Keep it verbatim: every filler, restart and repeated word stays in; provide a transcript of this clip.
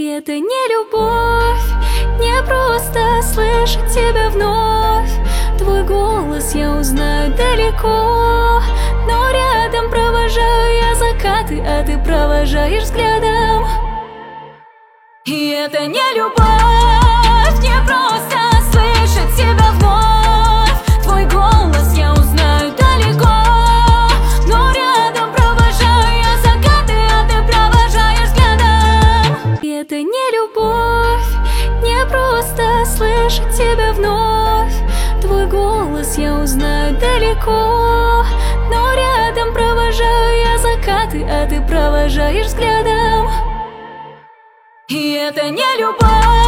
И это не любовь, не просто слышать тебя вновь. Твой голос я узнаю далеко, но рядом провожаю я закаты, а ты провожаешь взглядом. И это не любовь, не просто слышать тебя вновь. Твой голос я узнаю далеко, но рядом провожаю я закаты, а ты провожаешь взглядом. И это не любовь, не просто слышать тебя вновь. Твой голос я узнаю далеко, но рядом провожаю я закаты, а ты провожаешь взглядом. И это не любовь.